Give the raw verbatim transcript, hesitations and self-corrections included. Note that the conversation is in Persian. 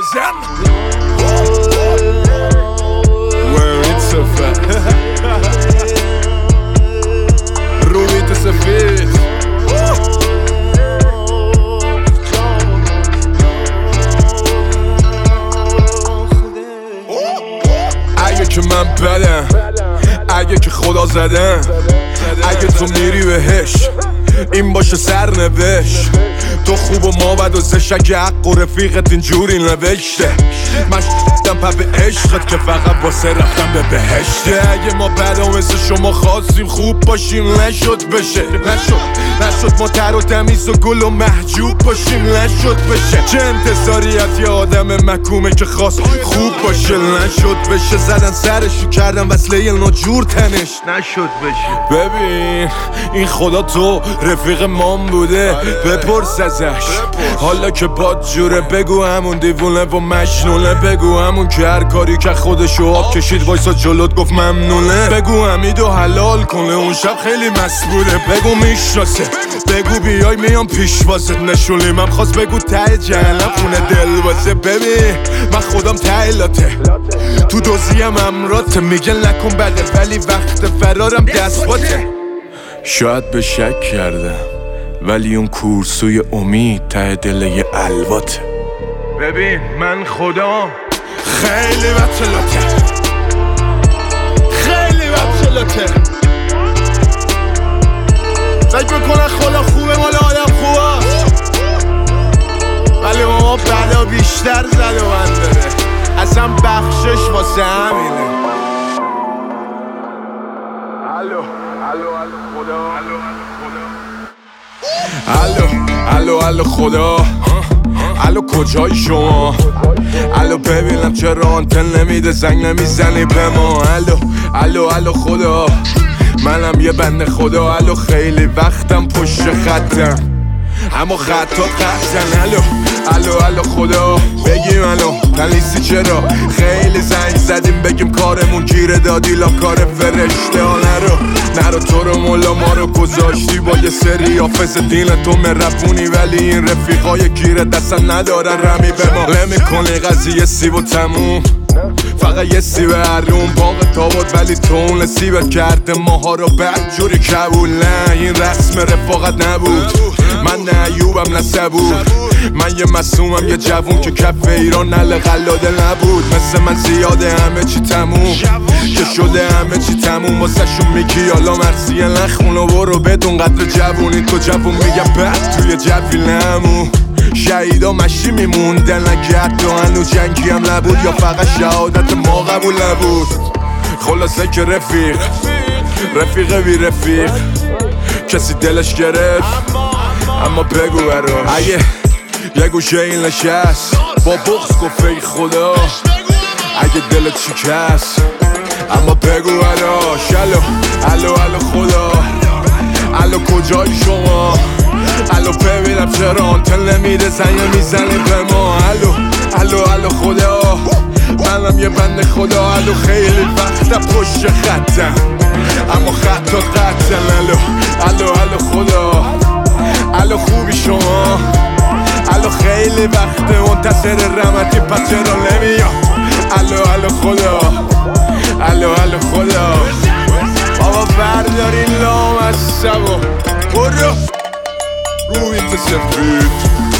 بزن وین سفر رویت سفید اگه که من بدم، اگه که خدا زدم، اگه تو میری بهش این باشه سرنوشت. تو خوب و ما بد و زش، اگه حق و رفیقت اینجوری نوشته. من شدم پا به عشقت که فقط واسه رفتم به بهشته. اگه ما بد و مثل شما خواستیم خوب باشیم نشد بشه، نشد نشد ما تر و تمیز و گل و محجوب باشیم نشد بشه. چه انتظاریت یه آدم مکومه که خواست خوب باشه نشد بشه. زدن سرشو کردن وصله ناجور تنش نشد بشه. ببین این خدا تو رفیق مام بوده بپرس ازش حالا که باد جوره. بگو همون دیوونه و مجنونه، بگو همون که هر کاری که خودشو آب کشید وایسا جلوت گفت ممنونه. بگو حمیدو حلال کنه اون شب خیلی مست بوده. بگو میشناسه، بگو بیای میام پیش واسه نشونی من خواست. بگو ته جهنم خونه دل واسه. ببین من خودم ته لاته تو دوزیم امراته. میگن نکن بده ولی وقت فرارم دست باته. شاید به شک کردم ولی اون کورسوی امید ته دل یه الواته. ببین من خدا خیلی بطلاته، خیلی بطلاته. فکر بکنن خدا خوبه مال آدم خوبه ولی ما بلا بیشتر زد و من داره. اصلا بخشش واسه همینه. الو الو الو خدا الو الو الو خدا الو کجای شما؟ الو ببینم چرا آنتن نمیده زنگ نمیزنی به ما؟ الو الو الو خدا منم یه بنده خدا. الو خیلی وقتم پشت خطم اما خطات قطعن. الو الو الو خدا بگیم الو پلیسی چرا خیلی زنگ زدیم بگیم کارمون گیره دادی لا کار فرشته ها. نرو نرو تو رو مولا ما رو گذاشتی با یه سری حافظ دین تو مرفونی ولی این رفیقای گیره دستن ندارن رمی به ما. نمی کنی قضیه سیب و تموم فقط یه سیب هرون باقی تا بود ولی تو اون سیبت کرده ماها رو بد جوری کبول. نه این رسم رفاقت نبود. من نه ایوبم نه صبور، من یه مسومم یه جوون که کف ایران نل قلاده نبود. مثل من زیاده همه چی تموم که شده همه چی تموم واسه شون میگی حالا مرسیه نخون و برو بدون قدر جوونی. تو جوون میگه بعد توی جوی نمون. شهیدا مشی میموندن اگه حتی هنو جنگی هم نبود یا فقط شهادت ما قبول نبود. خلاصه که رفیق رفیق بی رفیق کسی دلش گرفت اما بگو برا. اگه یه گوشه این نشست با بغض گفت ای خدا اگه دلت شکست اما بگو براش. الو الو الو خدا الو کجای شما؟ الو ببینم چرا آنتن نمیده زنگ میزنی به ما؟ الو الو الو خدا منم یه بنده خدا. الو خیلی وقتا پشت خطم اما خطات قطعن. الو الو الو خدا الو خوبی شما؟ الو خیلی وقته منتظر رحمتی پس چرا نمیام؟ الو الو خدا الو الو خدا بابا برداری لام از سبا برو روی تو سفید